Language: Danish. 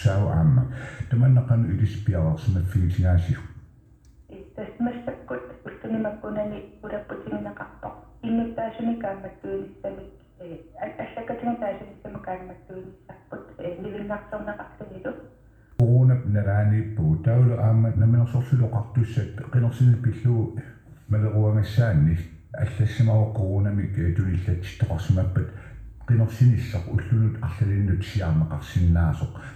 ussau aamma tamanaqanu ilispialarsumaffigitigaasi tasmassakut uttunimakkunani ulapputiginaqarpoq innuttaasuni kaammakkuunissamik allakatingataasunissamaakaammakkuunissarput livinnaarsornaqartunilu corona nalaaniippugu taulu aamma naminersorsuloqartussat qinersini pillugu maleruangassaanni аллассимава коронамик тулиллатситоқарсимаппат qinерсинissaq уллунут арлалиннут сиармақарсиннаасоқ